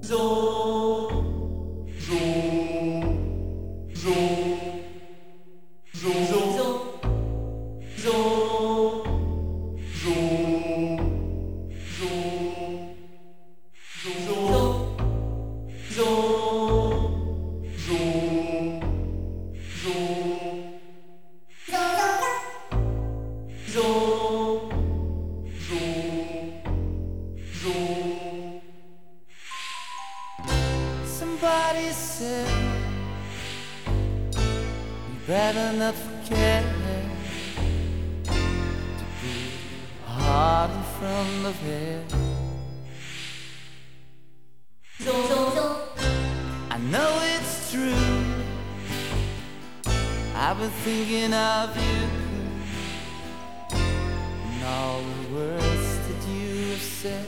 Somebody said you better not forget to put heart in front of it. I know it's true. I've been thinking of you and all the words that you have said.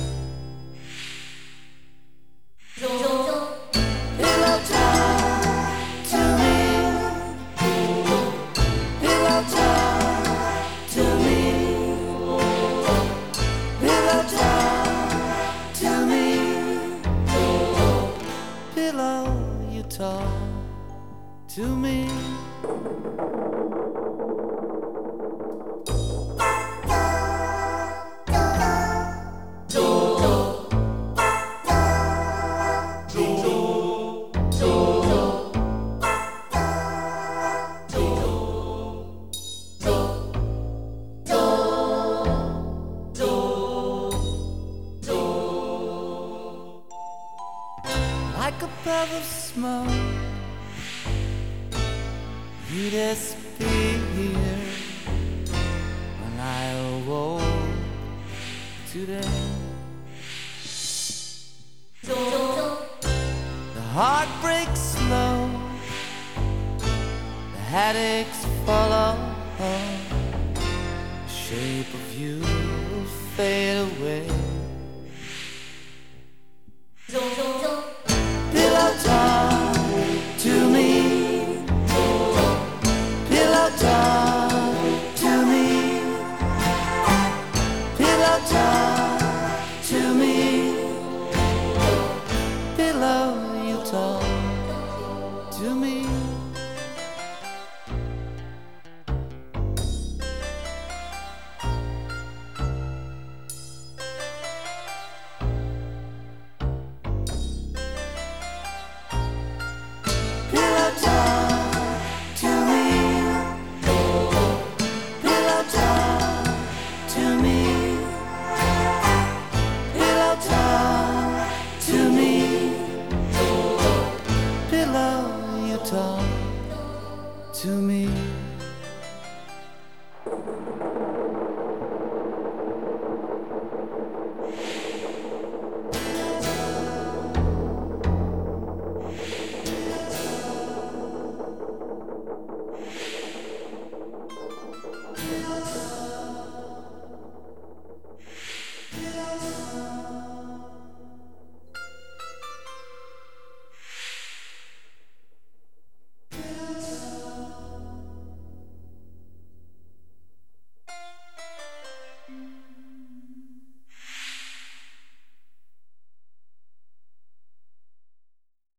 Pillow talk to me. Pillow talk to me. Pillow talk to me. Pillow, you talk to me. Like a puff of smoke, you disappeared when I awoke today. The heart breaks slow, the headaches follow, the shape of you will fade away.